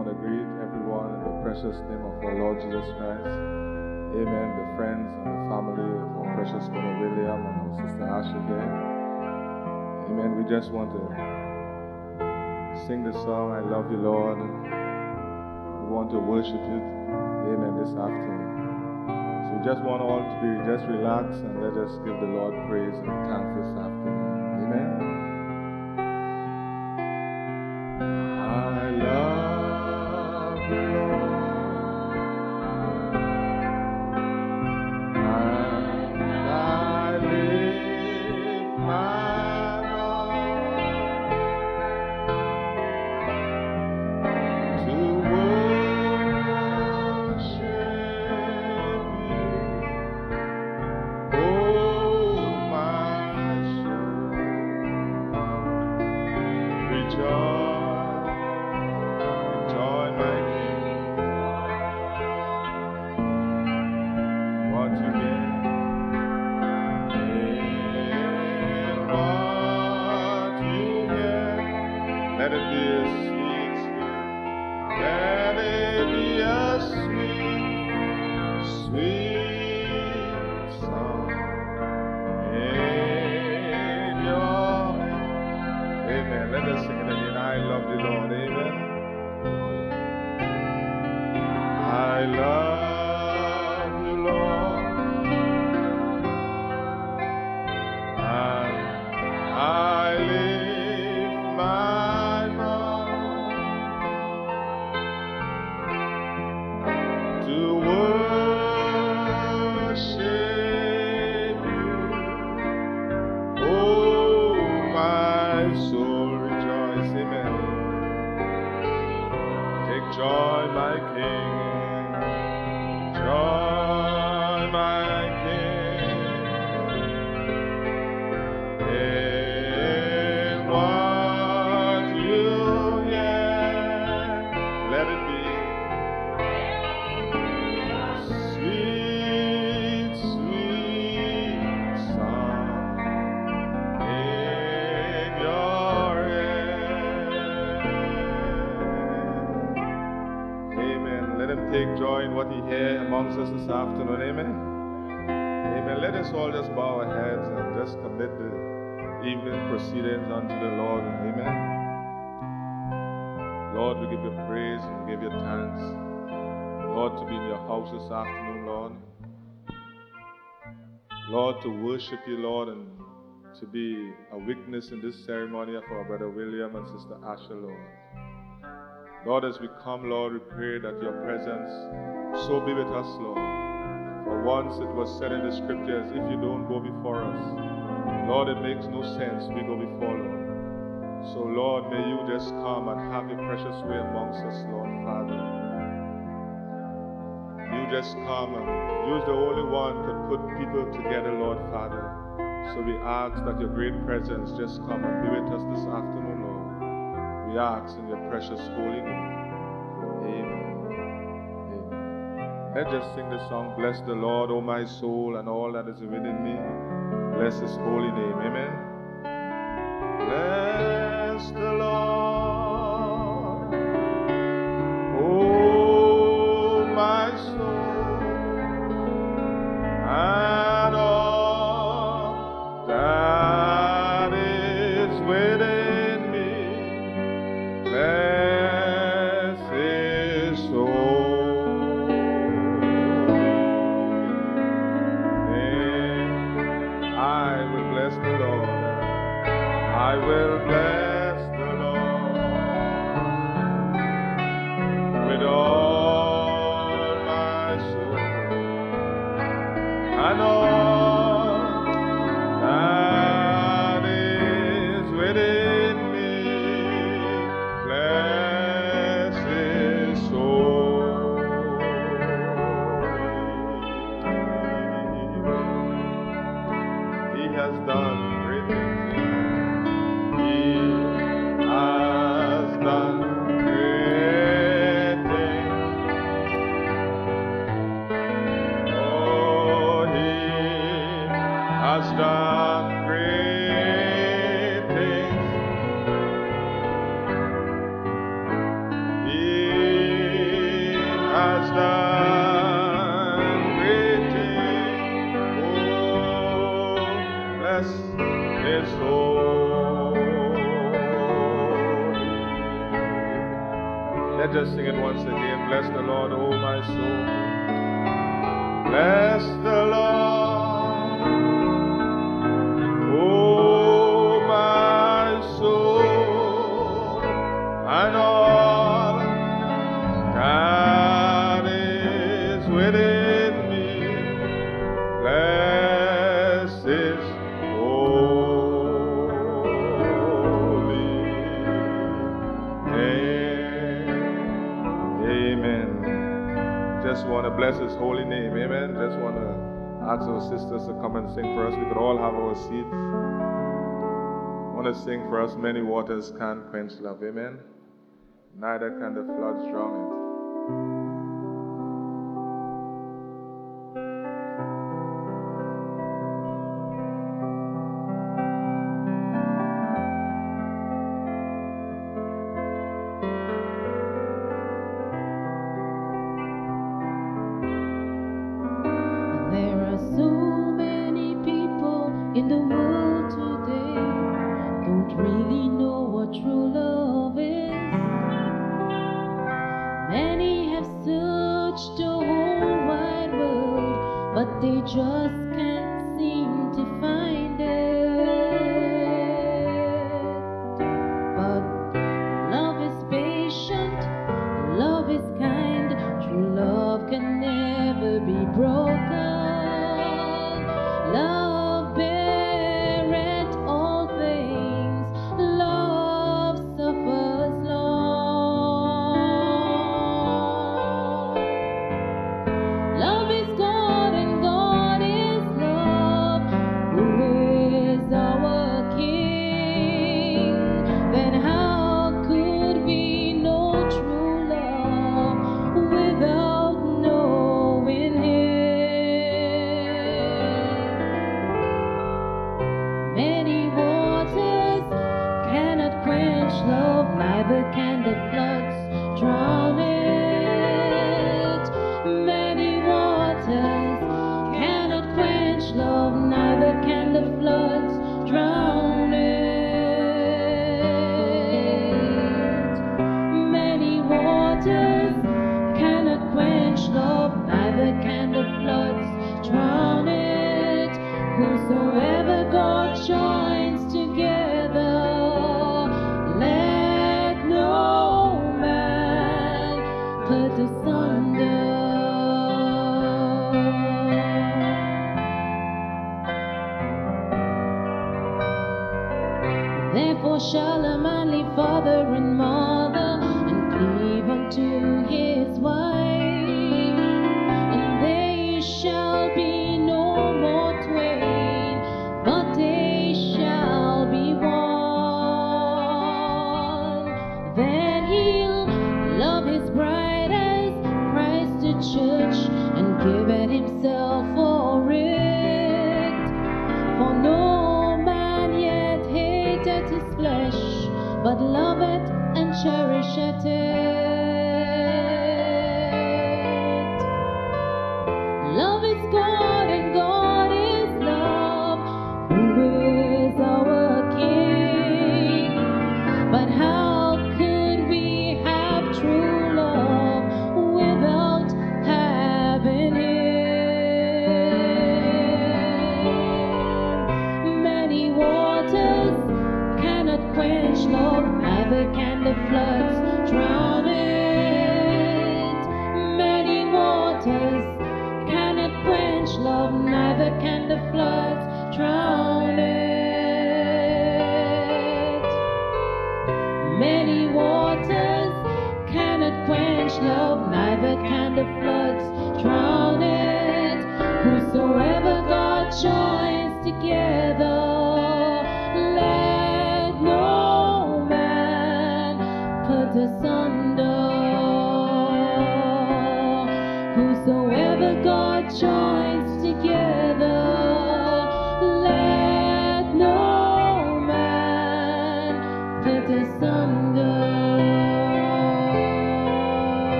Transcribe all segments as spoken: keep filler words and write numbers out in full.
want to greet everyone in the precious name of our Lord Jesus Christ. Amen. The friends and the family of our precious brother William and our sister Ashley here. Amen. We just want to sing the song, I Love You, Lord. We want to worship it. Amen. This afternoon. So we just want all to be just relax and let us give the Lord praise and thanks this afternoon. Amen. I love you, Lord. And I lift my heart to worship you, oh my soul. Rejoice. Let it be a sweet, sweet, let it be a sweet, sweet song in your hand. Amen. Let us sing it again. I love you, Lord. Amen. I love you, Lord. And I lift my to worship you, oh my soul, rejoice, amen. Take joy, my King, joy, my King, in what you hear, let it be. Take joy in what He hears amongst us this afternoon, amen. Amen. Let us all just bow our heads and just commit the evening proceedings unto the Lord, amen. Lord, we give you praise and we give you thanks, Lord, to be in your house this afternoon, Lord. Lord, to worship you, Lord, and to be a witness in this ceremony of our brother William and sister Asha, Lord. Lord, as we come, Lord, we pray that your presence so be with us, Lord. For once it was said in the scriptures, if you don't go before us, Lord, it makes no sense we go before, Lord. So, Lord, may you just come and have your precious way amongst us, Lord, Father. You just come and use the only one to put people together, Lord, Father. So we ask that your great presence just come and be with us this afternoon, Lord. We ask in your precious holy name. Amen. Amen. Let's just sing the song, Bless the Lord, O my soul, and all that is within me. Bless His holy name. Amen. Bless the Lord, O my soul, and all that is within. Bless His soul. I will bless the Lord. I will bless the Lord with all my soul and all that is within me. He has done great things. He Let's just sing it once again. Bless the Lord, oh my soul. Bless the Lord, oh my soul, and all that is within me. Bless His holy name. Amen. Just want to bless His holy name. Amen. Just want to ask our sisters to come and sing for us. We could all have our seats. Want to sing for us. Many waters can't quench love. Amen. Neither can the floods drown it.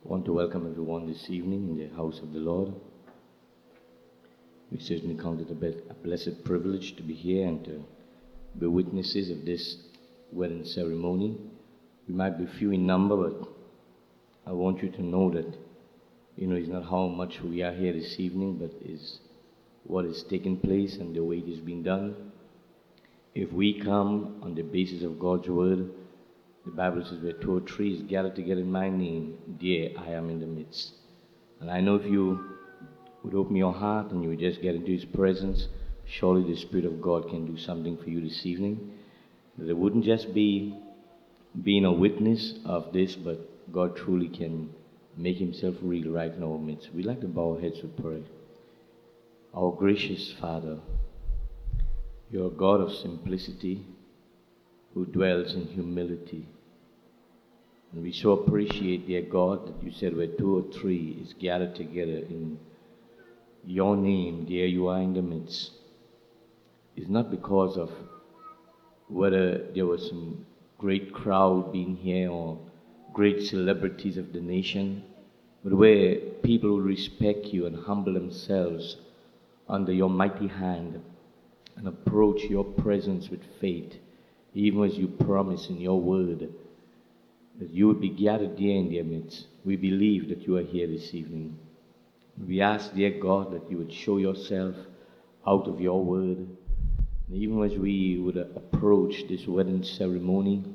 I want to welcome everyone this evening in the house of the Lord. We certainly count it a, be- a blessed privilege to be here and to be witnesses of this wedding ceremony. We might be few in number, but I want you to know that, you know, it's not how much we are here this evening, but is what is taking place and the way it is being done. If we come on the basis of God's word, the Bible says where two or three is gathered together in my name, there I am in the midst. And I know if you would open your heart and you would just get into His presence, surely the Spirit of God can do something for you this evening. That it wouldn't just be being a witness of this, but God truly can make Himself real right in our midst. We'd like to bow our heads to pray. Our gracious Father, You're a God of simplicity who dwells in humility. And we so appreciate, dear God, that You said where two or three is gathered together in Your name, there You are in the midst. It's not because of whether there was some great crowd being here or great celebrities of the nation, but where people will respect You and humble themselves under Your mighty hand and approach Your presence with faith, even as You promise in Your word that You would be gathered there in their midst. We believe that You are here this evening. We ask, dear God, that You would show Yourself out of Your word. And even as we would approach this wedding ceremony,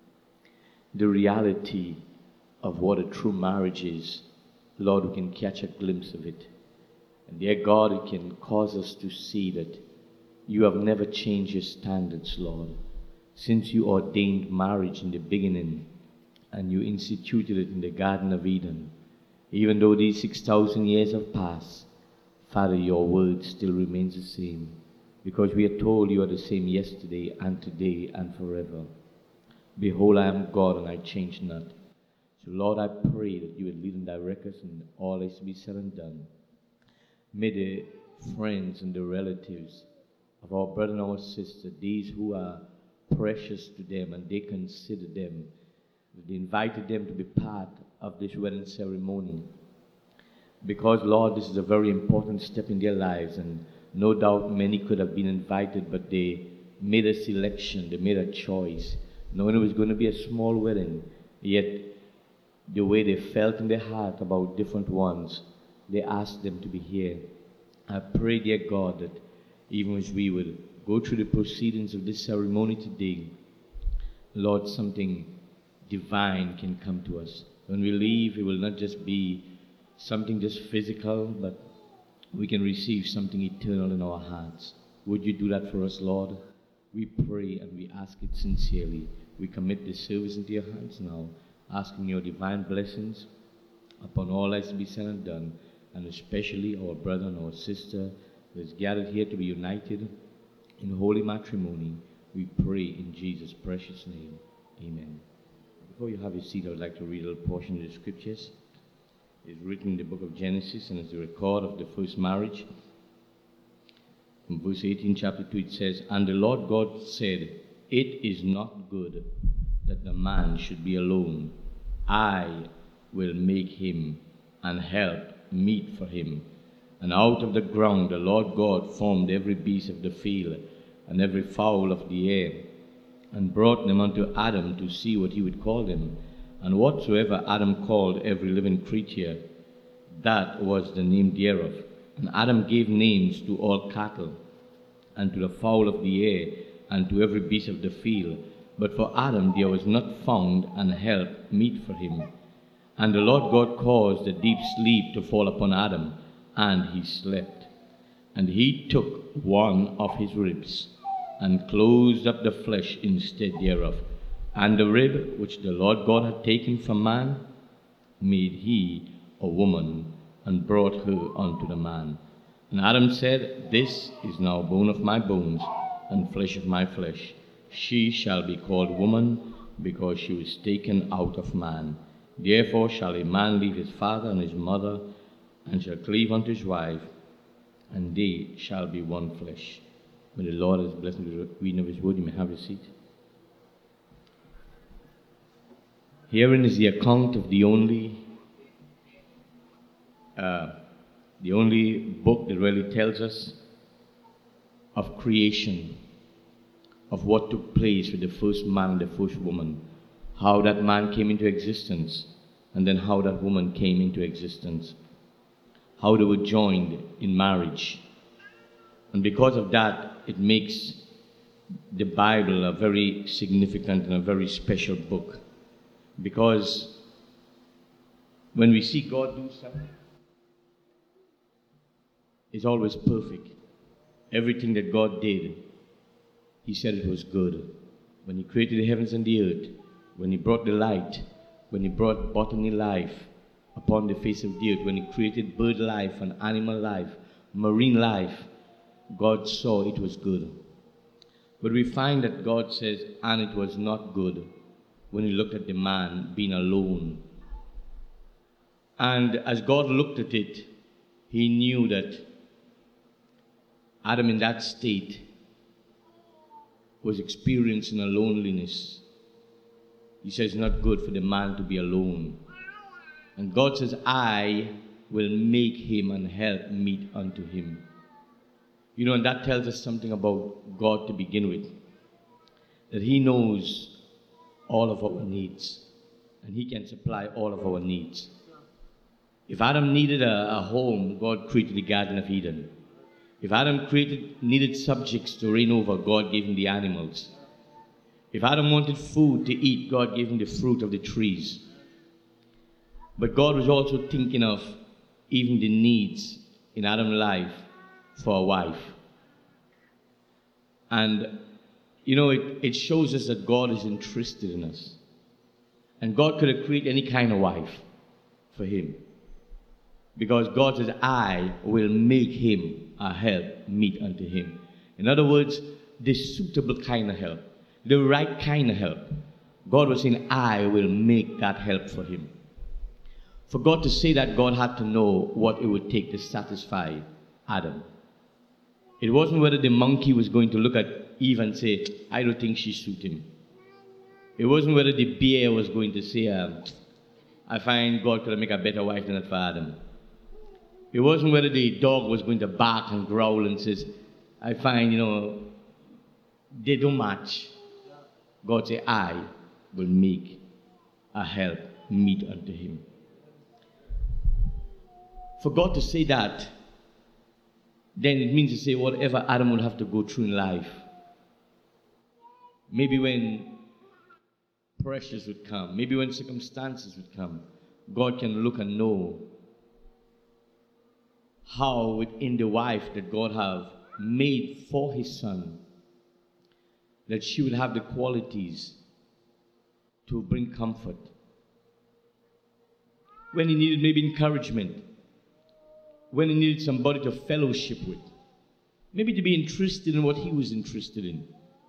the reality of what a true marriage is, Lord, we can catch a glimpse of it. And dear God, it can cause us to see that You have never changed Your standards, Lord. Since You ordained marriage in the beginning and You instituted it in the Garden of Eden, even though these six thousand years have passed, Father, Your word still remains the same, because we are told You are the same yesterday and today and forever. Behold, I am God and I change not. So Lord, I pray that You would lead and direct us in all that is to be said and done. May the friends and the relatives of our brother and our sister, these who are precious to them and they consider them, they invited them to be part of this wedding ceremony, because, Lord, this is a very important step in their lives, and no doubt many could have been invited, but they made a selection, they made a choice, knowing it was going to be a small wedding, yet the way they felt in their heart about different ones, they asked them to be here. I pray, dear God, that even as we would go through the proceedings of this ceremony today, Lord, something divine can come to us. When we leave, it will not just be something just physical, but we can receive something eternal in our hearts. Would You do that for us, Lord? We pray and we ask it sincerely. We commit this service into Your hands now, asking Your divine blessings upon all that is to be said and done, and especially our brother and our sister who is gathered here to be united in holy matrimony. We pray in Jesus' precious name. Amen. Before you have your seat, I would like to read a little portion of the scriptures. It's written in the book of Genesis, and it's a record of the first marriage. In verse eighteen, chapter two, it says, "And the Lord God said, It is not good that the man should be alone. I will make him an help meet for him. And out of the ground the Lord God formed every beast of the field and every fowl of the air, and brought them unto Adam to see what he would call them. And whatsoever Adam called every living creature, that was the name thereof. And Adam gave names to all cattle, and to the fowl of the air, and to every beast of the field. But for Adam there was not found an help meet for him. And the Lord God caused a deep sleep to fall upon Adam, and he slept. And he took one of his ribs, and closed up the flesh instead thereof. And the rib which the Lord God had taken from man, made he a woman, and brought her unto the man. And Adam said, This is now bone of my bones, and flesh of my flesh. She shall be called woman, because she was taken out of man. Therefore shall a man leave his father and his mother, and shall cleave unto his wife, and they shall be one flesh." May the Lord has blessed with the reading of His word. You may have your seat. Herein is the account of the only uh, the only book that really tells us of creation, of what took place with the first man and the first woman, how that man came into existence, and then how that woman came into existence, how they were joined in marriage. And because of that, it makes the Bible a very significant and a very special book. Because when we see God do something, it's always perfect. Everything that God did, He said it was good. When He created the heavens and the earth, when He brought the light, when He brought botany life upon the face of the earth, when He created bird life and animal life, marine life, God saw it was good. But we find that God says, and it was not good, when He looked at the man being alone. And as God looked at it, He knew that Adam in that state was experiencing a loneliness. He says it's not good for the man to be alone. And God says, I will make him and help meet unto him. You know, and that tells us something about God to begin with. That He knows all of our needs. And He can supply all of our needs. If Adam needed a, a home, God created the Garden of Eden. If Adam created, needed subjects to reign over, God gave him the animals. If Adam wanted food to eat, God gave him the fruit of the trees. But God was also thinking of even the needs in Adam's life for a wife. And, you know, it, it shows us that God is interested in us. And God could have created any kind of wife for him. Because God says, I will make him a help meet unto him. In other words, the suitable kind of help, the right kind of help. God was saying, I will make that help for him. For God to say that, God had to know what it would take to satisfy Adam. It wasn't whether the monkey was going to look at Eve and say, I don't think she suits him. It wasn't whether the bear was going to say, um, I find God could make a better wife than that for Adam. It wasn't whether the dog was going to bark and growl and says, I find, you know, they don't match. God said, I will make a help meet unto him. For God to say that, then it means to say whatever Adam would have to go through in life. Maybe when pressures would come, maybe when circumstances would come, God can look and know how within the wife that God have made for his son, that she would have the qualities to bring comfort. When he needed maybe encouragement, when he needed somebody to fellowship with, maybe to be interested in what he was interested in.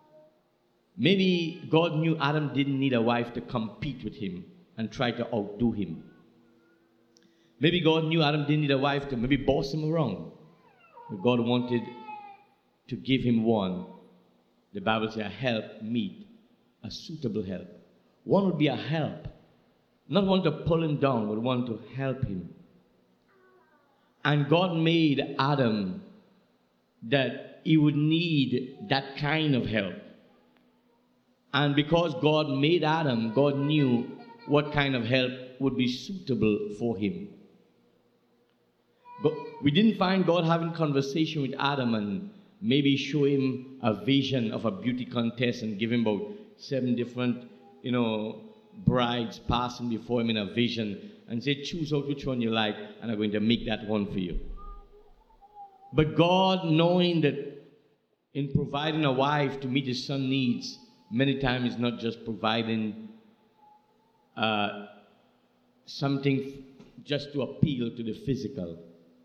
Maybe God knew Adam didn't need a wife to compete with him and try to outdo him. Maybe God knew Adam didn't need a wife to maybe boss him around. But God wanted to give him one. The Bible says a help meet, a suitable help. One would be a help. Not one to pull him down, but one to help him. And God made Adam that he would need that kind of help. And because God made Adam, God knew what kind of help would be suitable for him. But we didn't find God having conversation with Adam and maybe show him a vision of a beauty contest and give him about seven different, you know, brides passing before him in a vision and say, choose out which one you like and I'm going to make that one for you. But God, knowing that in providing a wife to meet his son's needs, many times it's not just providing uh, something just to appeal to the physical.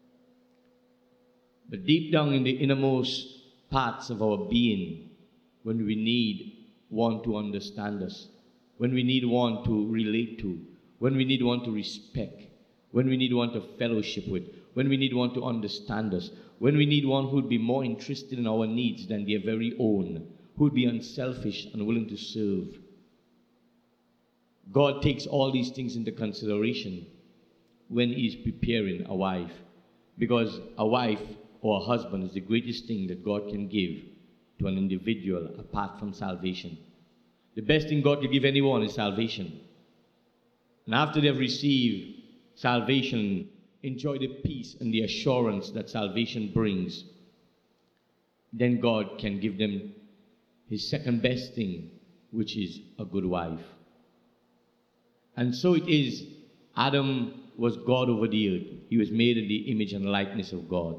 But deep down in the innermost parts of our being, when we need one to understand us, when we need one to relate to, when we need one to respect, when we need one to fellowship with, when we need one to understand us, when we need one who would be more interested in our needs than their very own, who would be unselfish and willing to serve. God takes all these things into consideration when he's preparing a wife. Because a wife or a husband is the greatest thing that God can give to an individual apart from salvation. The best thing God can give anyone is salvation. And after they've received salvation, enjoy the peace and the assurance that salvation brings, then God can give them his second best thing, which is a good wife. And so it is, Adam was God over the earth. He was made in the image and likeness of God.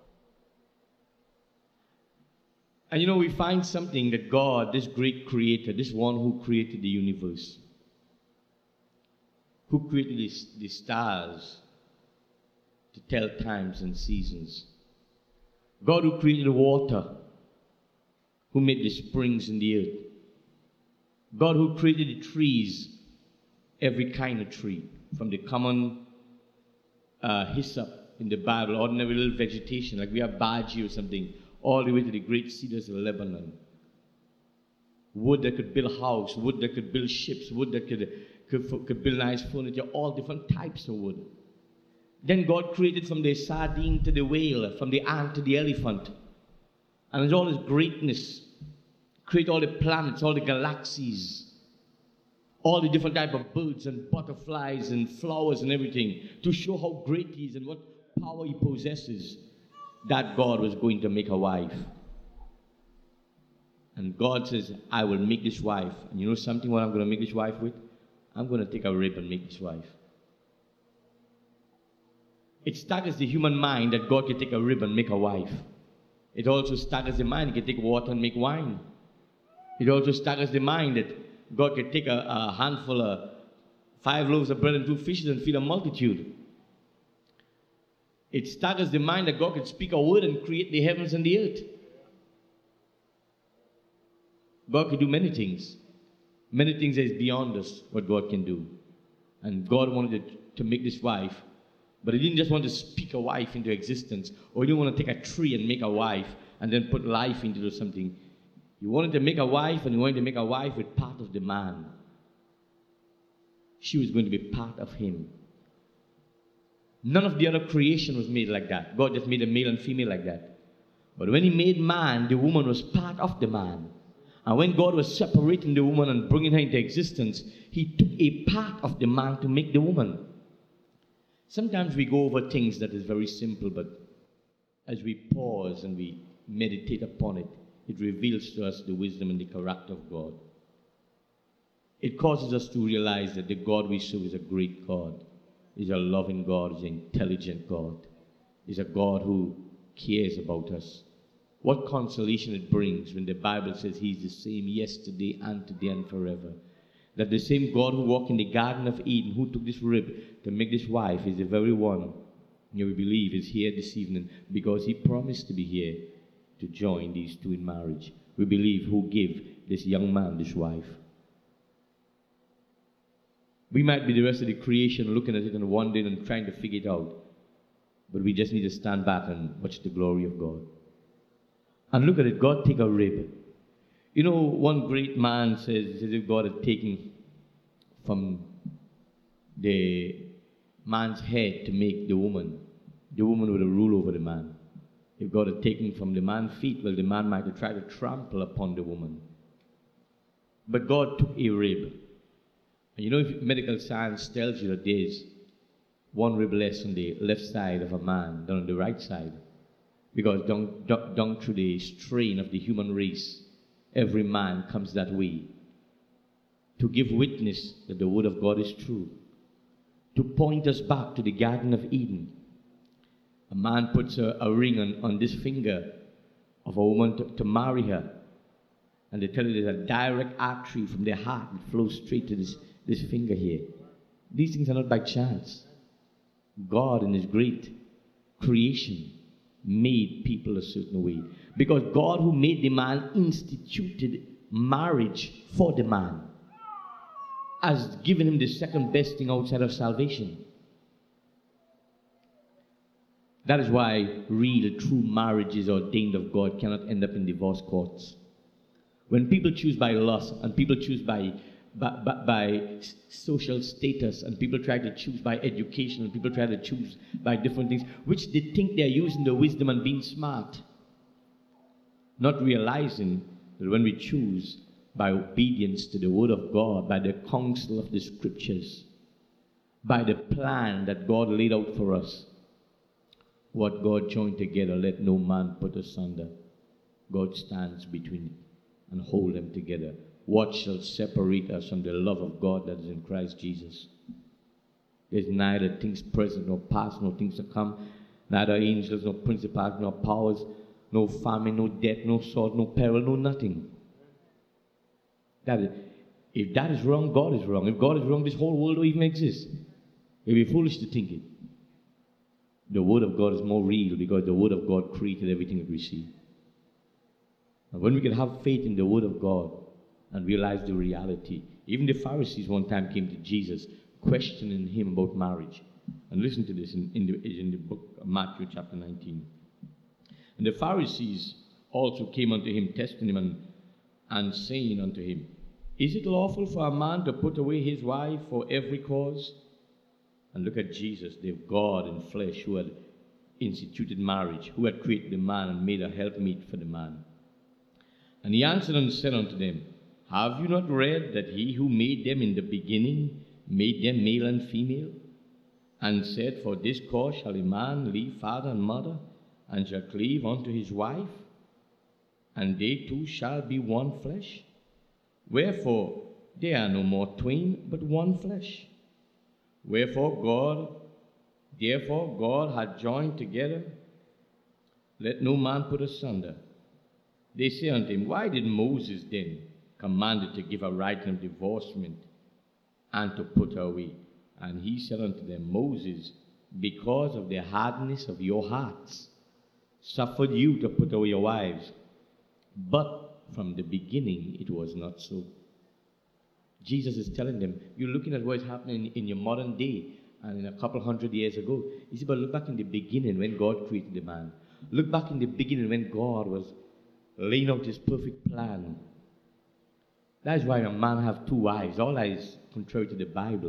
And you know, we find something that God, this great creator, this one who created the universe, who created the, the stars to tell times and seasons, God who created the water, who made the springs in the earth, God who created the trees, every kind of tree, from the common uh, hyssop in the Bible, ordinary little vegetation, like we have baji or something, all the way to the great cedars of Lebanon. Wood that could build a house, wood that could build ships, wood that could, could, could build nice furniture, all different types of wood. Then God created from the sardine to the whale, from the ant to the elephant. And there's all this greatness. Create all the planets, all the galaxies, all the different type of birds and butterflies and flowers and everything, to show how great he is and what power he possesses. That God was going to make a wife. And God says, I will make this wife. And you know something, what I'm going to make this wife with? I'm going to take a rib and make this wife. It staggers the human mind that God can take a rib and make a wife. It also staggers the mind, he can take water and make wine. It also staggers the mind that God can take a, a handful of five loaves of bread and two fishes and feed a multitude. It staggers the mind that God can speak a word and create the heavens and the earth. God can do many things. Many things that is beyond us, what God can do. And God wanted to make this wife, but he didn't just want to speak a wife into existence, or he didn't want to take a tree and make a wife and then put life into something. He wanted to make a wife, and he wanted to make a wife with part of the man. She was going to be part of him. None of the other creation was made like that. God just made a male and female like that. But when he made man, the woman was part of the man. And when God was separating the woman and bringing her into existence, he took a part of the man to make the woman. Sometimes we go over things that is very simple, but as we pause and we meditate upon it, it reveals to us the wisdom and the character of God. It causes us to realize that the God we serve is a great God. He's a loving God. He's an intelligent God. He's a God who cares about us. What consolation it brings when the Bible says he's the same yesterday and today and forever. That the same God who walked in the Garden of Eden, who took this rib to make this wife, is the very one you believe is here this evening because he promised to be here to join these two in marriage. We believe who gave this young man this wife. We might be the rest of the creation looking at it and wondering and trying to figure it out. But we just need to stand back and watch the glory of God. And look at it, God take a rib. You know, one great man says, says if God had taken from the man's head to make the woman, the woman would have ruled over the man. If God had taken from the man's feet, well, the man might have tried to trample upon the woman. But God took a rib. And you know, if medical science tells you that there's one rib less on the left side of a man than on the right side, because down, down, down through the strain of the human race, every man comes that way, to give witness that the word of God is true, to point us back to the Garden of Eden. A man puts a, a ring on, on this finger of a woman to, to marry her, and they tell you there's a direct artery from their heart that flows straight to this, this finger here. These things are not by chance. God in his great creation made people a certain way. Because God who made the man instituted marriage for the man, has given him the second best thing outside of salvation. That is why real, true marriages ordained of God cannot end up in divorce courts. When people choose by lust and people choose by by, by, by social status, and people try to choose by education, and people try to choose by different things, which they think they're using the wisdom and being smart, not realizing that when we choose by obedience to the Word of God, by the counsel of the Scriptures, by the plan that God laid out for us, what God joined together, let no man put asunder. God stands between it and hold them together. What shall separate us from the love of God that is in Christ Jesus? There's neither things present nor past, nor things to come, neither angels, nor principalities, nor powers, no famine, no death, no sword, no peril, no nothing. That is, if that is wrong, God is wrong. If God is wrong, this whole world don't even exist. It would be foolish to think it. The Word of God is more real because the Word of God created everything that we see. And when we can have faith in the Word of God and realize the reality, even the Pharisees one time came to Jesus questioning him about marriage. And listen to this in, in, the, in the book of Matthew chapter nineteen. And the Pharisees also came unto him, testing him and, and saying unto him, Is it lawful for a man to put away his wife for every cause? And look at Jesus, the God in flesh, who had instituted marriage, who had created the man and made a helpmeet for the man. And he answered and said unto them, Have you not read that he who made them in the beginning made them male and female? And said, For this cause shall a man leave father and mother, and shall cleave unto his wife, and they two shall be one flesh. Wherefore they are no more twain, but one flesh. Wherefore God, therefore God hath joined together, let no man put asunder. They say unto him, Why did Moses then command to give a writing of divorcement and to put her away? And he said unto them, Moses, because of the hardness of your hearts, suffered you to put away your wives. But from the beginning it was not so. Jesus is telling them, you're looking at what is happening in your modern day and in a couple hundred years ago. He said, but look back in the beginning when God created the man. Look back in the beginning when God was laying out his perfect plan. That is why a man have two wives. All that is contrary to the Bible.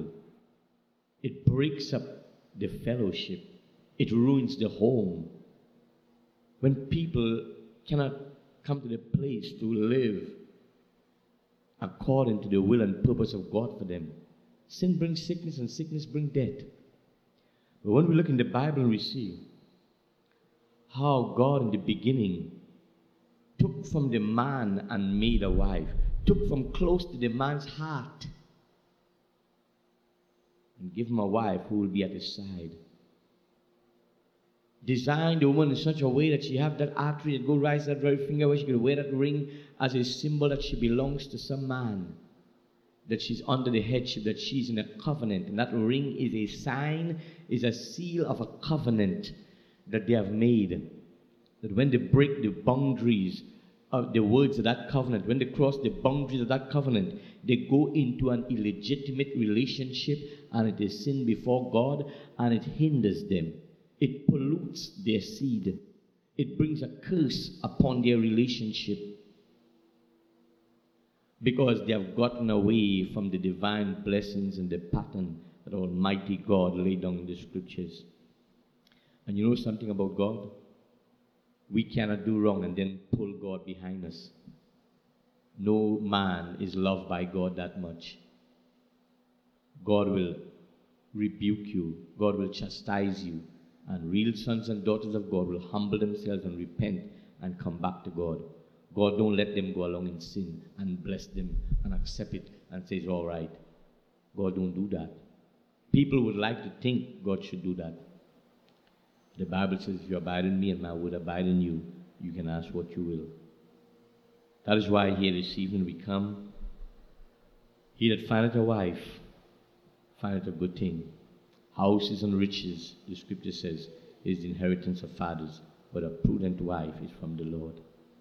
It breaks up the fellowship. It ruins the home. When people cannot come to the place to live according to the will and purpose of God for them. Sin brings sickness and sickness brings death. But when we look in the Bible and we see how God in the beginning took from the man and made a wife, took from close to the man's heart and give him a wife who will be at his side. Designed the woman in such a way that she have that artery that go right to that very finger where she can wear that ring as a symbol that she belongs to some man, that she's under the headship, that she's in a covenant. And that ring is a sign, is a seal of a covenant that they have made. That when they break the boundaries of the words of that covenant, when they cross the boundaries of that covenant, they go into an illegitimate relationship and it is sin before God and it hinders them. It pollutes their seed. It brings a curse upon their relationship because they have gotten away from the divine blessings and the pattern that Almighty God laid down in the Scriptures. And you know something about God? We cannot do wrong and then pull God behind us. No man is loved by God that much. God will rebuke you. God will chastise you. And real sons and daughters of God will humble themselves and repent and come back to God. God don't let them go along in sin and bless them and accept it and say it's all right. God don't do that. People would like to think God should do that. The Bible says, if you abide in me and my word abide in you, you can ask what you will. That is why here this evening we come. He that findeth a wife findeth a good thing. Houses and riches, the Scripture says, is the inheritance of fathers, but a prudent wife is from the Lord.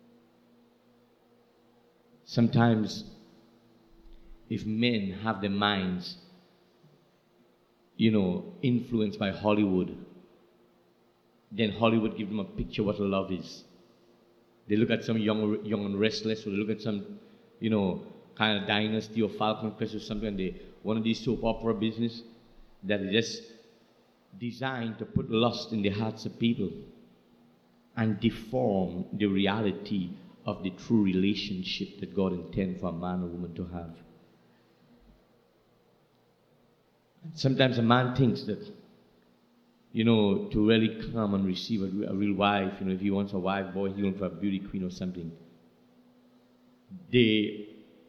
Sometimes, if men have their minds, you know, influenced by Hollywood, then Hollywood gives them a picture of what love is. They look at some young, young and restless, or they look at some, you know, kind of dynasty or Falcon Crest or something, and they, one of these soap opera business that is just designed to put lust in the hearts of people and deform the reality of the true relationship that God intends for a man and woman to have. Sometimes a man thinks that, you know, to really come and receive a, a real wife, you know, if he wants a wife, boy, he wants a beauty queen or something. The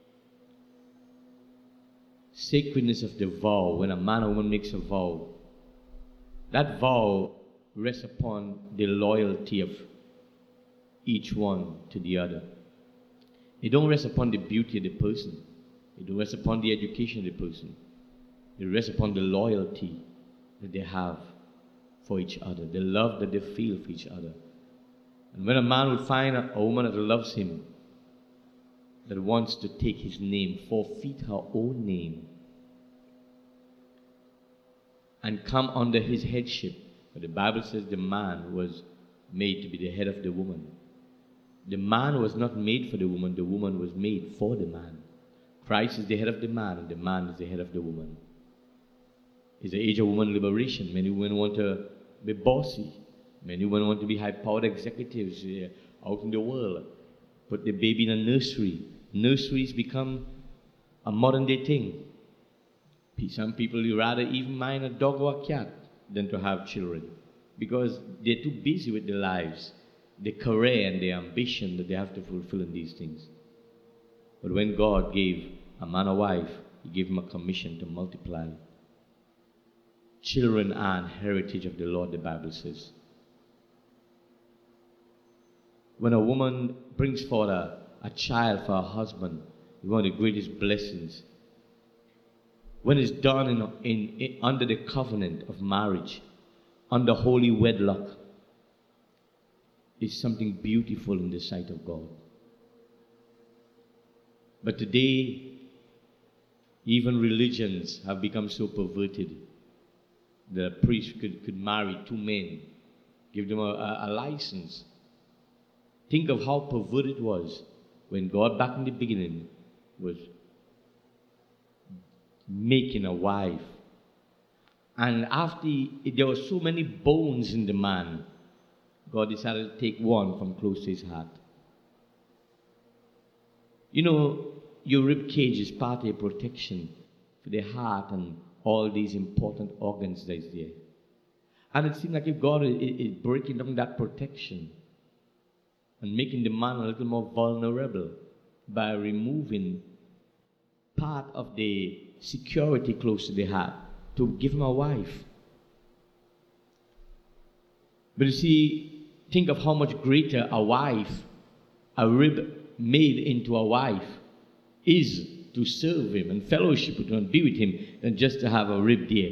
sacredness of the vow, when a man or woman makes a vow, that vow rests upon the loyalty of each one to the other. It don't rest upon the beauty of the person. It don't rest upon the education of the person. It rests upon the loyalty that they have for each other, the love that they feel for each other. And when a man would find a, a woman that loves him, that wants to take his name, forfeit her own name, and come under his headship. But the Bible says the man was made to be the head of the woman. The man was not made for the woman, the woman was made for the man. Christ is the head of the man, and the man is the head of the woman. It's the age of woman liberation. Many women want to be bossy. Many women want to be high-powered executives uh, out in the world. Put the baby in a nursery. Nurseries become a modern-day thing. Some people would rather even mind a dog or a cat than to have children, because they're too busy with their lives, the career and the ambition that they have to fulfill in these things. But when God gave a man a wife, He gave him a commission to multiply. Children are an heritage of the Lord, the Bible says. When a woman brings forth a, a child for her husband, it's one of the greatest blessings. When it's done in, in, in, under the covenant of marriage, under holy wedlock, it's something beautiful in the sight of God. But today, even religions have become so perverted. The priest could, could marry two men, give them a, a, a license. Think of how perverted it was when God, back in the beginning, was making a wife. And after he, there were so many bones in the man, God decided to take one from close to his heart. You know, your rib cage is part of your protection for the heart and all these important organs that is there. And it seems like if God is, is breaking down that protection and making the man a little more vulnerable by removing part of the security close to the heart to give him a wife. But you see, think of how much greater a wife, a rib made into a wife, is to serve him and fellowship with him and be with him than just to have a rib there.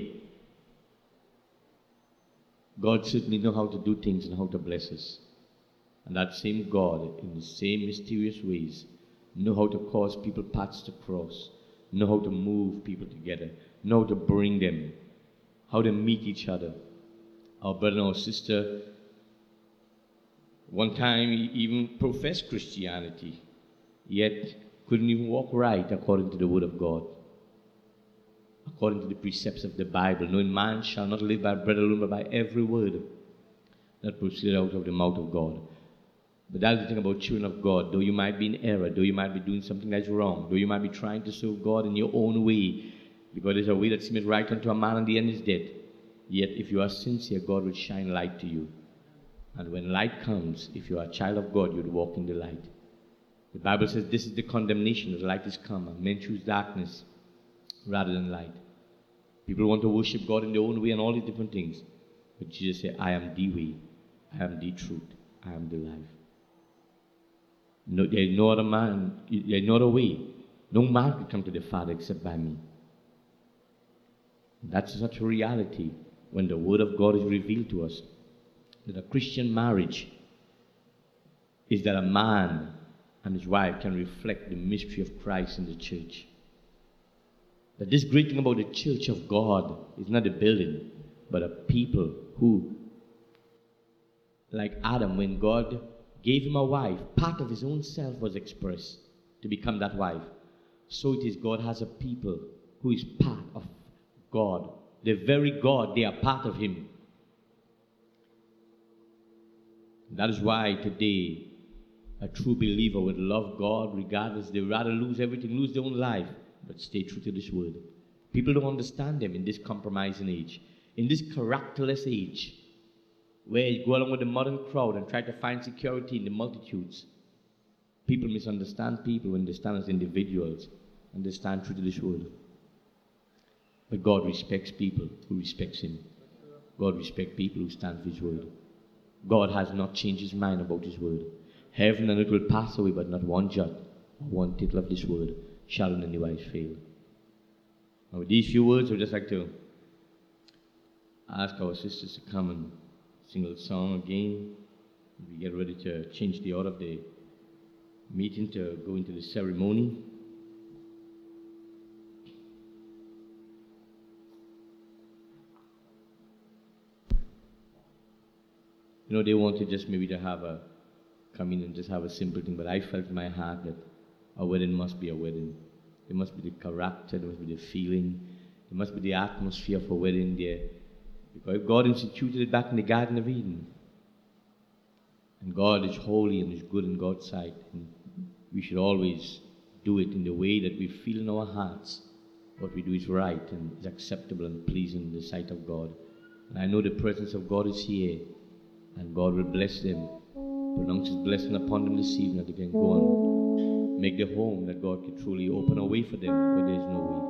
God certainly knows how to do things and how to bless us. And that same God, in the same mysterious ways, know how to cause people paths to cross, know how to move people together, know how to bring them, how to meet each other. Our brother and our sister, one time he even professed Christianity, yet couldn't even walk right according to the word of God, according to the precepts of the Bible, knowing man shall not live by bread alone, but by every word that proceeded out of the mouth of God. But that's the thing about children of God. Though you might be in error, though you might be doing something that's wrong, though you might be trying to serve God in your own way, because there's a way that seems right unto a man and the end is dead, yet if you are sincere, God will shine light to you. And when light comes, if you are a child of God, you'd walk in the light. The Bible says this is the condemnation, that light is come, and men choose darkness rather than light. People want to worship God in their own way and all these different things. But Jesus said, I am the way, I am the truth, I am the life. No, there is no other man, there is no other way. No man can come to the Father except by me. That's such a reality when the Word of God is revealed to us. That a Christian marriage is that a man and his wife can reflect the mystery of Christ in the church. That this great thing about the church of God is not a building, but a people who, like Adam, when God gave him a wife, part of his own self was expressed to become that wife. so it is God has a people who is part of God. The very God, they are part of Him. That is why today a true believer would love God regardless. They would rather lose everything, lose their own life, but stay true to this word. People don't understand them in this compromising age, in this characterless age, where you go along with the modern crowd and try to find security in the multitudes. People misunderstand people when they stand as individuals and they stand true to this word. But God respects people who respects Him. God respects people who stand for His word. God has not changed His mind about His word. Heaven and earth will pass away, but not one jot or one tittle of this word shall in any wise fail. Now with these few words, I would just like to ask our sisters to come and sing a song again. We get ready to change the order of the meeting to go into the ceremony. You know, they wanted just maybe to have a, come in and just have a simple thing, but I felt in my heart that a wedding must be a wedding. There must be the character, there must be the feeling, there must be the atmosphere for wedding there. Because God instituted it back in the Garden of Eden. And God is holy and is good in God's sight. And we should always do it in the way that we feel in our hearts. What we do is right and is acceptable and pleasing in the sight of God. And I know the presence of God is here. And God will bless them, pronounce His blessing upon them this evening, that they can go and make the home that God can truly open a way for them where there is no way.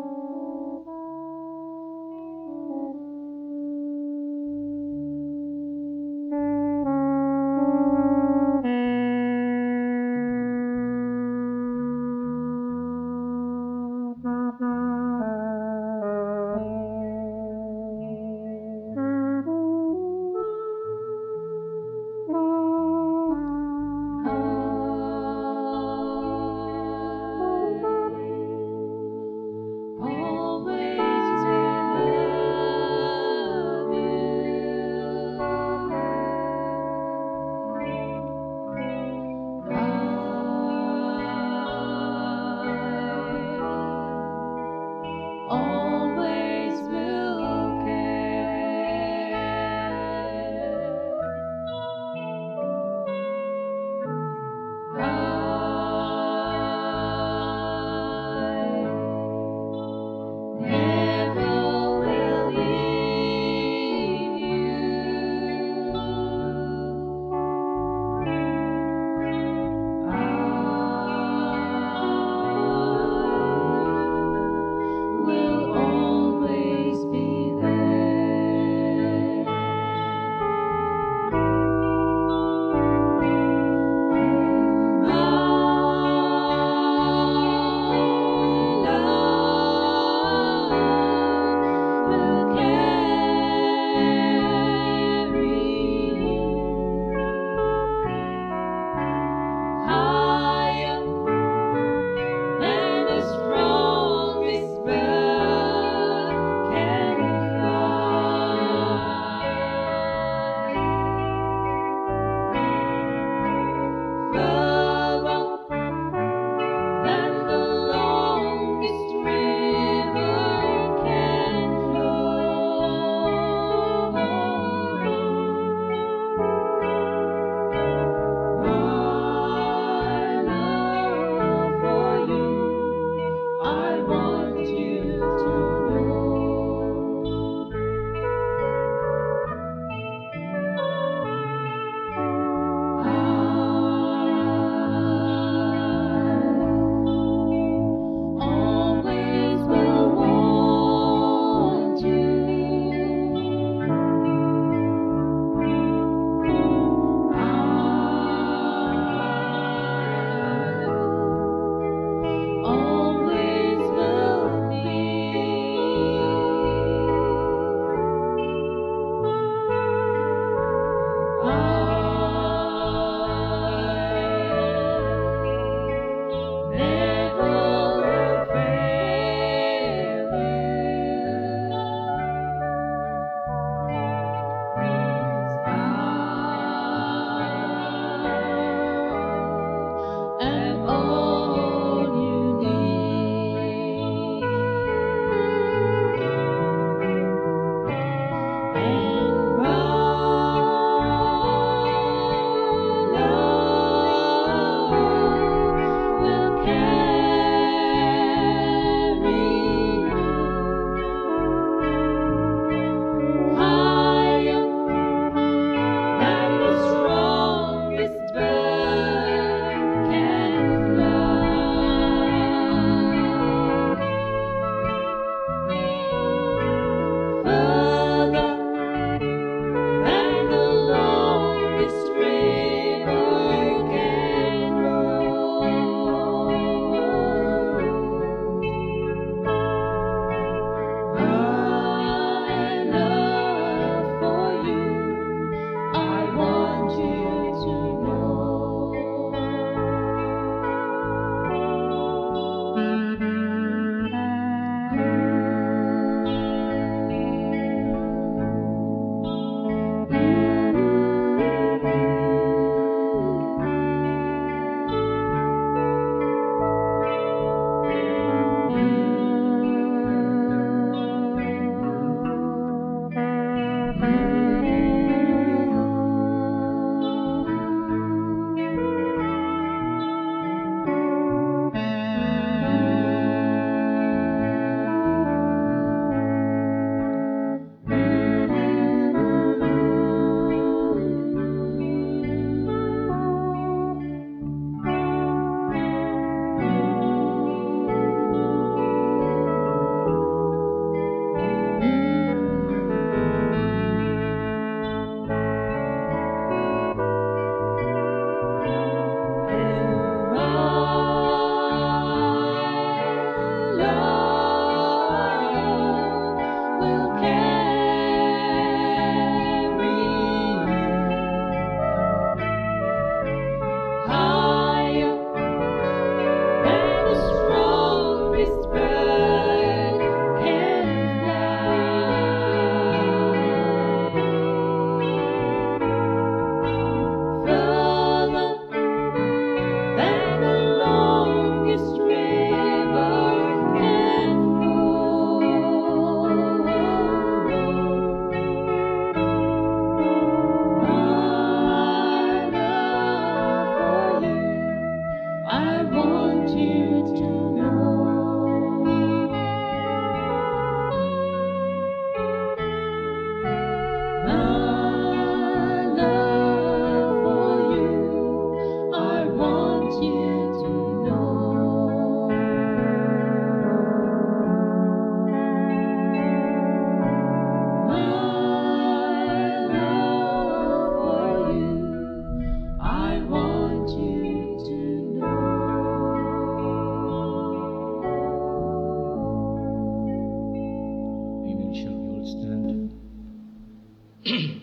The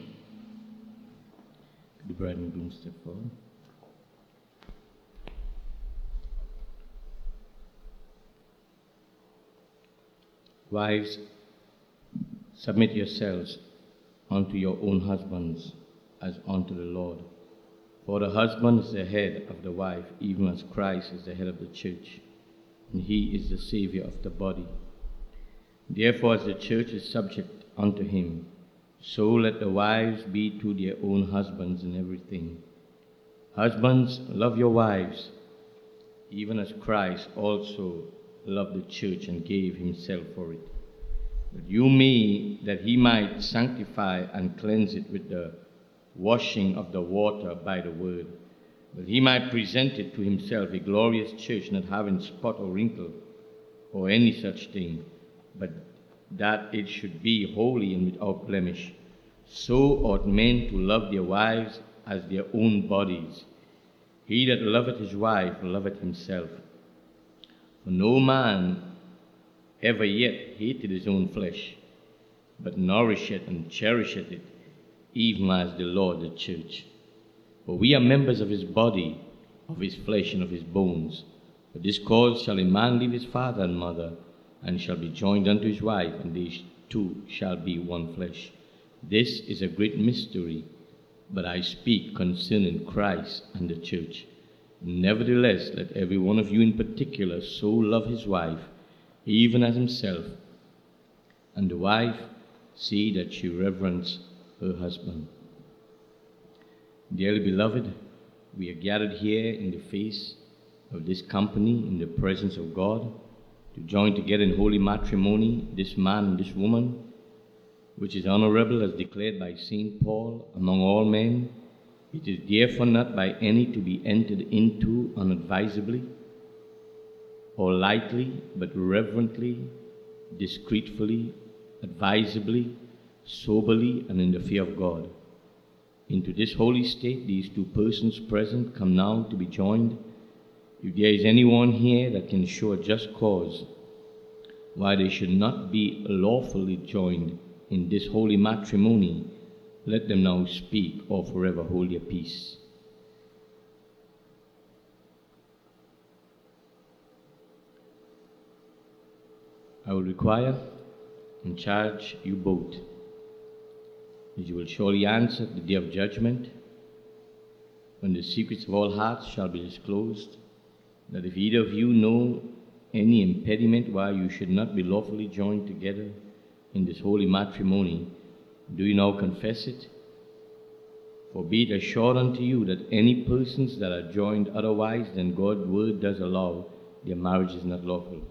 bride and groom step forward. Wives, submit yourselves unto your own husbands as unto the Lord. For the husband is the head of the wife, even as Christ is the head of the church, and he is the Savior of the body. Therefore, as the church is subject unto him, so let the wives be to their own husbands in everything. Husbands, love your wives, even as Christ also loved the church and gave himself for it. But you may, that he might sanctify and cleanse it with the washing of the water by the word, that he might present it to himself a glorious church, not having spot or wrinkle or any such thing, but that it should be holy and without blemish. So ought men to love their wives as their own bodies. He that loveth his wife loveth himself. For no man ever yet hated his own flesh, but nourisheth and cherisheth it, even as the Lord the church. For we are members of his body, of his flesh and of his bones. For this cause shall a man leave his father and mother, and shall be joined unto his wife, and they two shall be one flesh. This is a great mystery, but I speak concerning Christ and the church. Nevertheless, let every one of you in particular so love his wife, even as himself, and the wife see that she reverence her husband. Dearly beloved, we are gathered here in the face of this company, in the presence of God, to join together in holy matrimony, this man and this woman, which is honorable as declared by Saint Paul among all men. It is therefore not by any to be entered into unadvisedly or lightly, but reverently, discreetly, advisably, soberly, and in the fear of God. Into this holy state these two persons present come now to be joined. If there is anyone here that can show a just cause why they should not be lawfully joined in this holy matrimony, let them now speak, or forever hold their peace. I will require and charge you both, as you will surely answer at the day of judgment, when the secrets of all hearts shall be disclosed, that if either of you know any impediment why you should not be lawfully joined together in this holy matrimony, do you now confess it? For be it assured unto you that any persons that are joined otherwise than God's word does allow, their marriage is not lawful.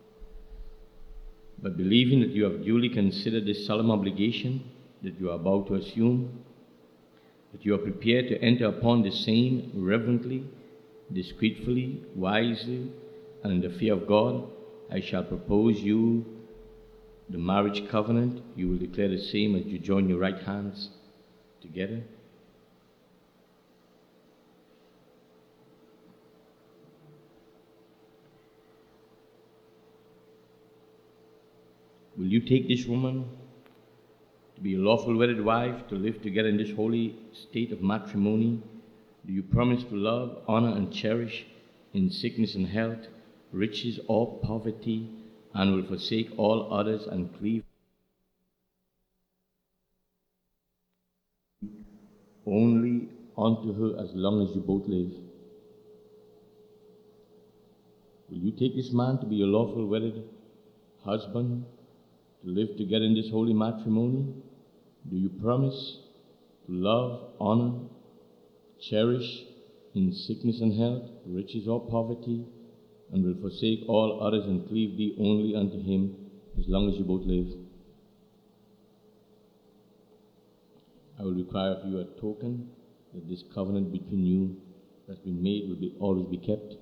But believing that you have duly considered this solemn obligation that you are about to assume, that you are prepared to enter upon the same reverently, discreetly, wisely, and in the fear of God, I shall propose you the marriage covenant. You will declare the same as you join your right hands together. Will you take this woman to be a lawful wedded wife, to live together in this holy state of matrimony? Do you promise to love, honor, and cherish in sickness and health, riches or poverty, and will forsake all others and cleave only unto her as long as you both live? Will you take this man to be your lawful wedded husband, to live together in this holy matrimony? Do you promise to love, honor, cherish in sickness and health, riches or poverty, and will forsake all others and cleave thee only unto him as long as you both live? I will require of you a token that this covenant between you that's been made will be always be kept.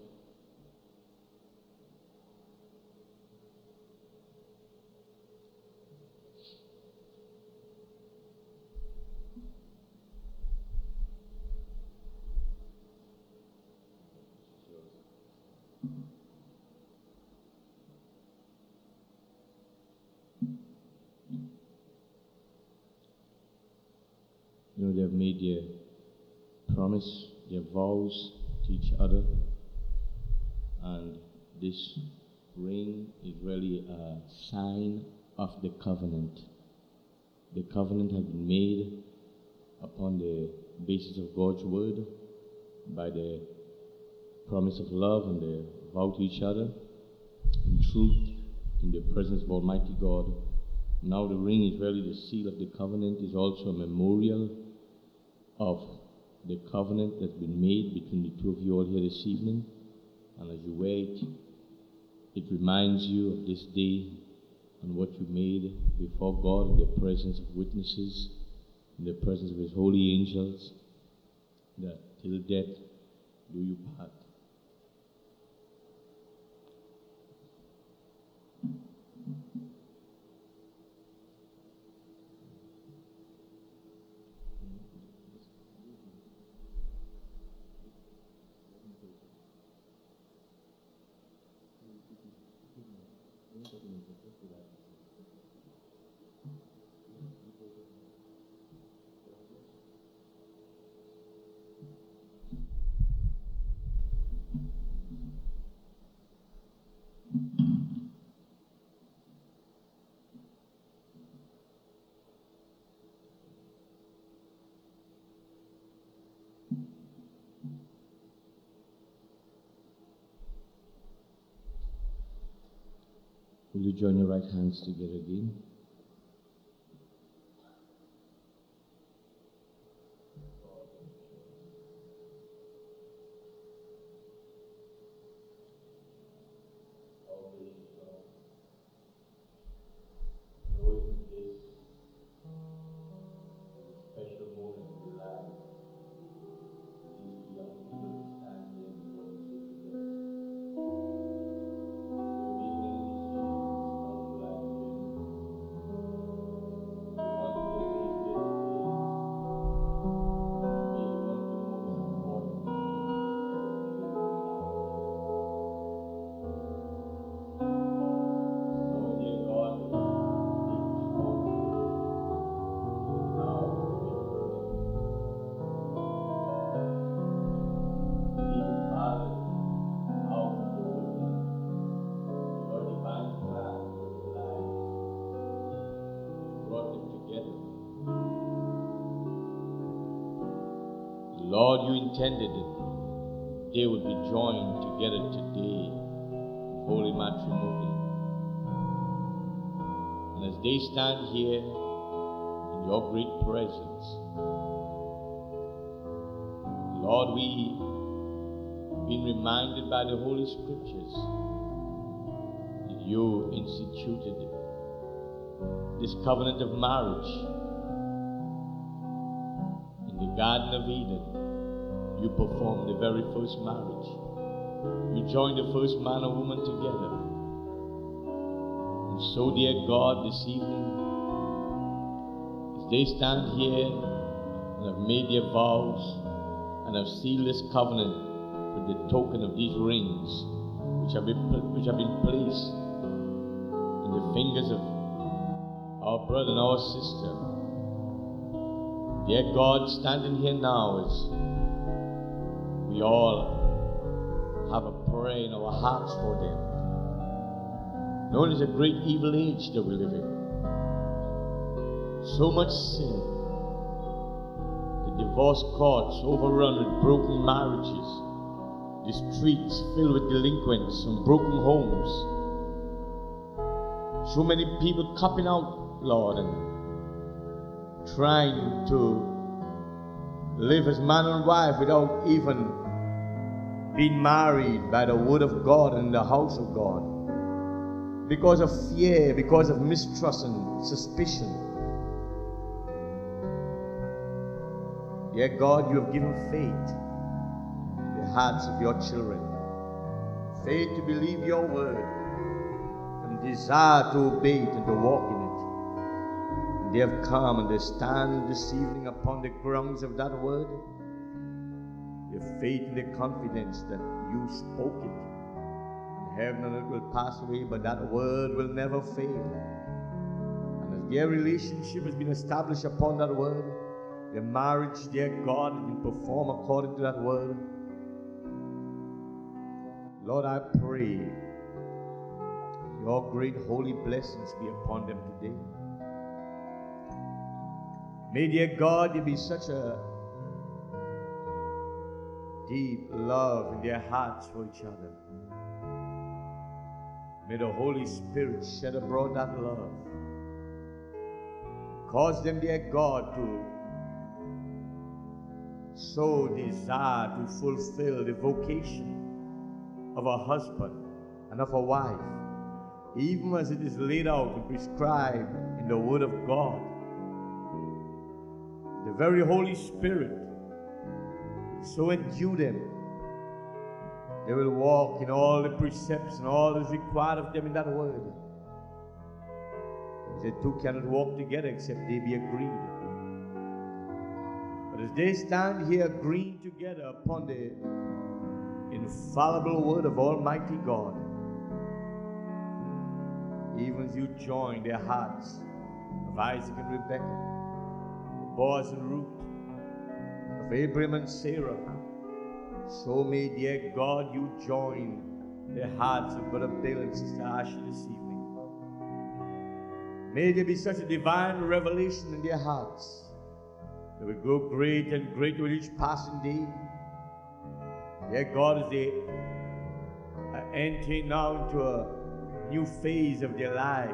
You know, they have made their promise, their vows to each other. And this ring is really a sign of the covenant. The covenant has been made upon the basis of God's word by the promise of love and the vow to each other in truth, in the presence of Almighty God. Now the ring is really the seal of the covenant, is also a memorial of the covenant that's been made between the two of you all here this evening. And as you wear it, it reminds you of this day and what you made before God in the presence of witnesses, in the presence of His holy angels, that till death do you part. Will you join your right hands together again? Lord, you intended that they would be joined together today in holy matrimony. And as they stand here in your great presence, Lord, we've been reminded by the Holy Scriptures that you instituted this covenant of marriage in the Garden of Eden. You performed the very first marriage. You joined the first man and woman together. And so, dear God, this evening, as they stand here and have made their vows and have sealed this covenant with the token of these rings, which have been, which have been placed in the fingers of our brother and our sister. Dear God, standing here now as we all have a prayer in our hearts for them. Knowing it's a great evil age that we live in. So much sin. The divorce courts overrun with broken marriages. The streets filled with delinquents and broken homes. So many people copping out, Lord, and trying to live as man and wife without even being married by the word of God and in the house of God. Because of fear, because of mistrust and suspicion. Dear God, you have given faith in the hearts of your children. Faith to believe your word and desire to obey it and to walk in it. And they have come and they stand this evening upon the grounds of that word. Their faith and the confidence that you spoke it. And heaven and earth will pass away, but that word will never fail. And as their relationship has been established upon that word, their marriage, dear God, and perform according to that word. Lord, I pray your great holy blessings be upon them today. May, dear God, there be such a deep love in their hearts for each other. May the Holy Spirit shed abroad that love. Cause them, dear God, to so desire to fulfill the vocation of a husband and of a wife, even as it is laid out and prescribed in the Word of God. The very Holy Spirit so endue them, they will walk in all the precepts and all that is required of them in that Word. The two cannot walk together except they be agreed. But as they stand here agreeing together upon the infallible word of Almighty God, even as you join their hearts of Isaac and Rebekah, of Boaz and Ruth, of Abraham and Sarah, so may, dear God, you join the hearts of Brother Bill and Sister Ashley this evening. May there be such a divine revelation in their hearts that will grow great and greater with each passing day. Dear God, as they are entering now into a new phase of their life,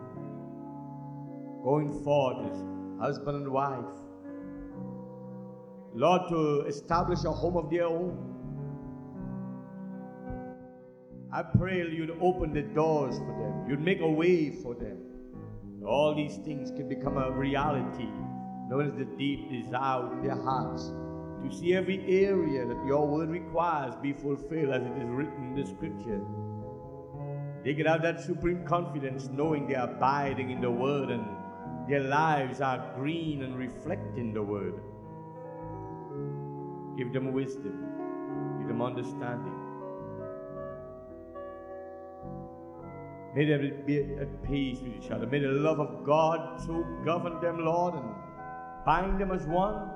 going forth as husband and wife, Lord, to establish a home of their own. I pray you'd open the doors for them. You'd make a way for them. All these things can become a reality, known as the deep desire in their hearts to see every area that your word requires be fulfilled as it is written in the scripture. They can have that supreme confidence knowing they are abiding in the word and their lives are green and reflecting the word. Give them wisdom. Give them understanding. May they be at peace with each other. May the love of God so govern them, Lord, and bind them as one.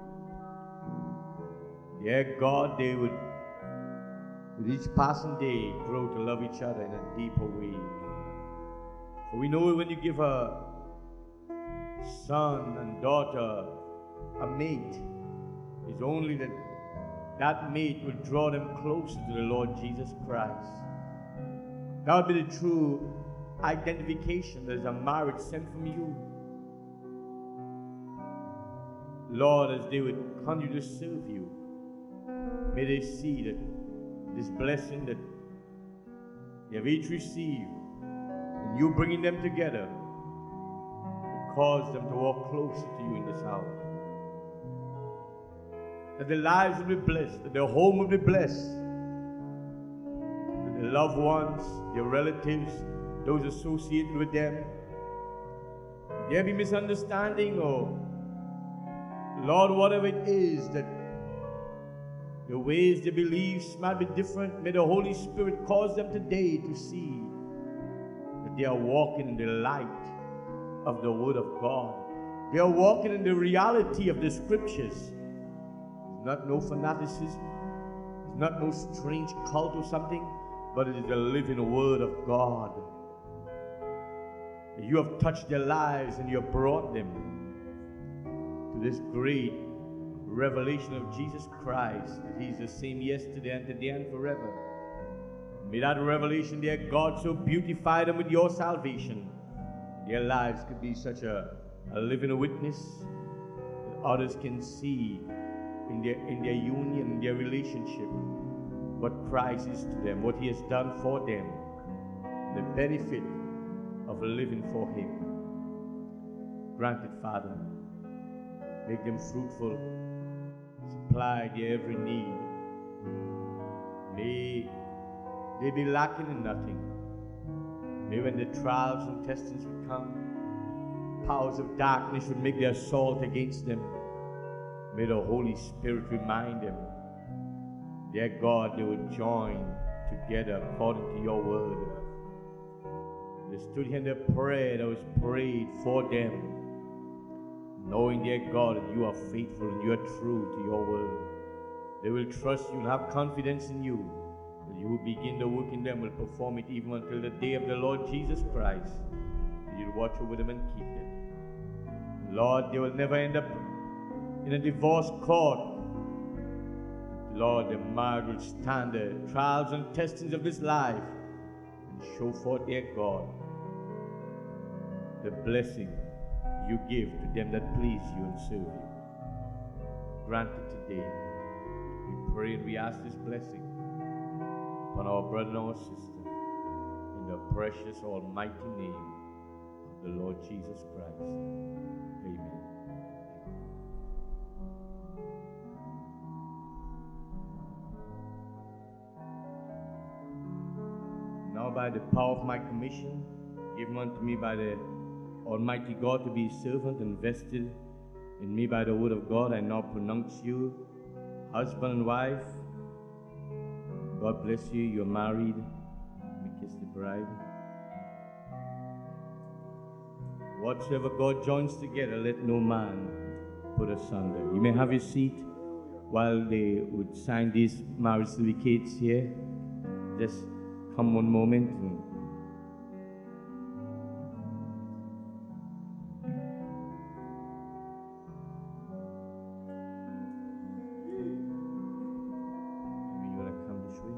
Dear God, they would, with each passing day, grow to love each other in a deeper way. For we know when you give a son and daughter a mate, it's only that that mate will draw them closer to the Lord Jesus Christ. That would be the true identification that is a marriage sent from you. Lord, as they would continue to serve you, may they see that this blessing that they have each received, and you bringing them together, will cause them to walk closer to you in this hour. That their lives will be blessed, that their home will be blessed, their loved ones, their relatives, those associated with them. There be misunderstanding or, Lord, whatever it is that the ways, the beliefs might be different, may the Holy Spirit cause them today to see that they are walking in the light of the Word of God. They are walking in the reality of the Scriptures. It's not no fanaticism. It's not no strange cult or something, but it is the living Word of God. You have touched their lives and you have brought them to this great revelation of Jesus Christ, that He's the same yesterday and today and forever. May that revelation, dear God, so beautify them with your salvation. Their lives could be such a, a living witness that others can see in their, in their union, in their relationship, what Christ is to them, what He has done for them, the benefit of living for Him. Grant it, Father. Make them fruitful. Supply their every need. May they be lacking in nothing. May when the trials and testings would come, powers of darkness would make their assault against them. May the Holy Spirit remind them, dear God, they would join together according to your word. They stood here in the prayer that was prayed for them. knowing, dear God, that you are faithful and you are true to your word. They will trust you and have confidence in you. That you will begin the work in them, will perform it even until the day of the Lord Jesus Christ. And you'll watch over them and keep them. Lord, they will never end up in a divorce court. Lord, the marriage will stand the trials and testings of this life and show forth, dear God, the blessing you give to them that please you and serve you. Grant it today. We pray and we ask this blessing upon our brother and our sister in the precious almighty name of the Lord Jesus Christ. Amen. Now by the power of my commission, given unto me by the Almighty God to be a servant and vested in me by the word of God, I now pronounce you husband and wife. God bless you. You're married. Let me kiss the bride. Whatsoever God joins together, let no man put asunder. You may have your seat while they would sign these marriage certificates here. Just come one moment. And maybe you want to come this way.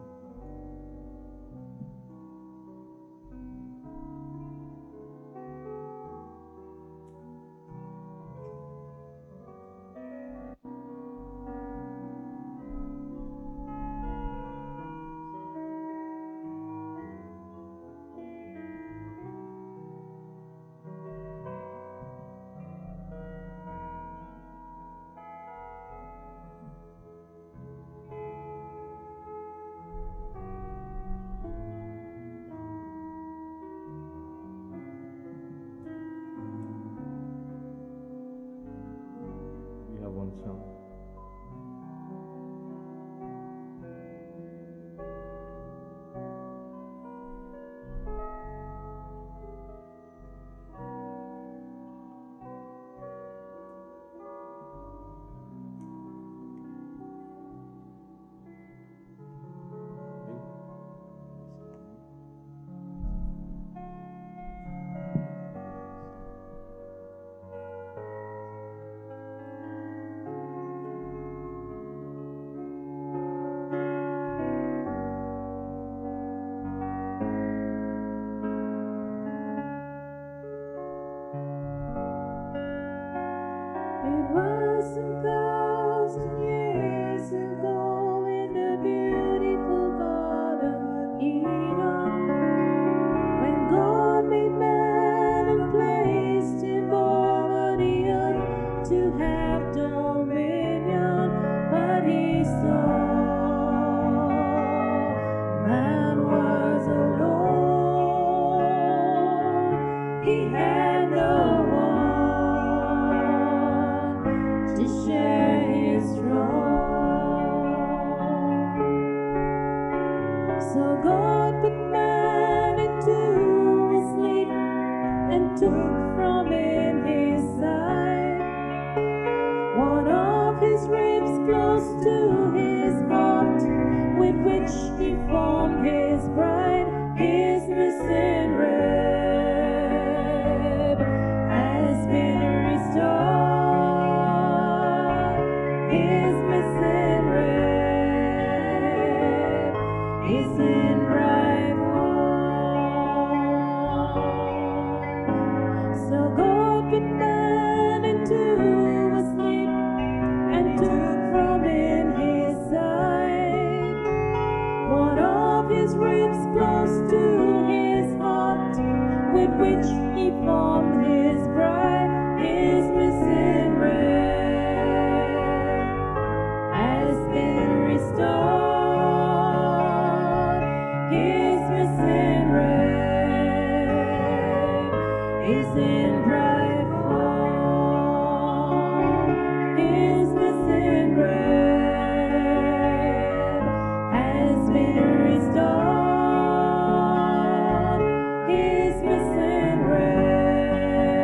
His missing red.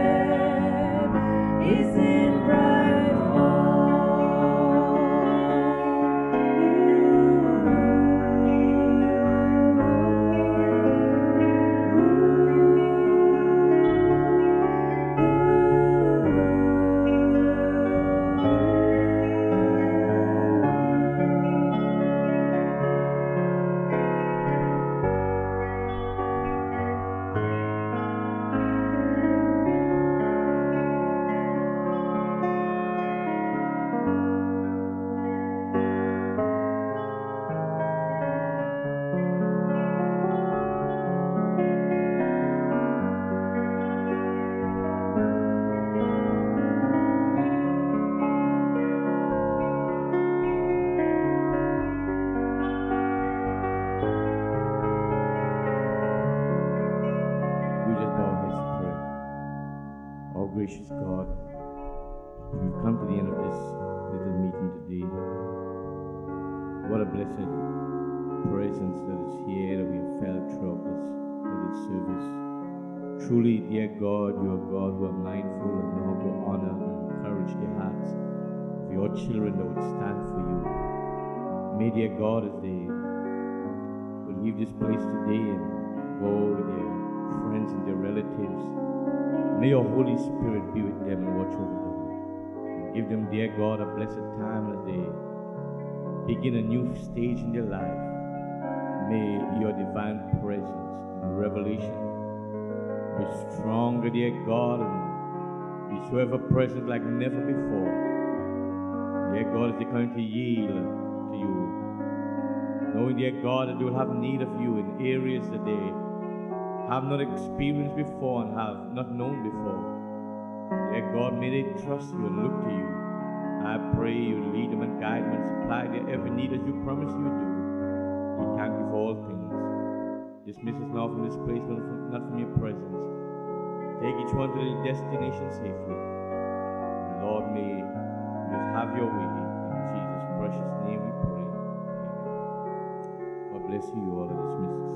gracious God, we've come to the end of this little meeting today. What a blessed presence that is here that we have felt throughout this little service. Truly, dear God, you are God who are mindful and know how to honor and encourage the hearts of your children that would stand for you. May, dear God, as they will leave this place today and go with their friends and their relatives, may your Holy Spirit be with them and watch over them. And give them, dear God, a blessed time as they begin a new stage in their life. May your divine presence and revelation be stronger, dear God, and be so ever present like never before. Dear God, as they come to yield to you, knowing, dear God, that they will have need of you in areas that they have not experienced before and have not known before. Dear God, may they trust you and look to you. I pray you lead them and guide them and supply their every need as you promise you do. We thank you for all things. Dismiss us now from this place, but not from your presence. Take each one to their destination safely. And Lord, may you just have your way. In Jesus' precious name we pray. Amen. God bless you all and dismiss us.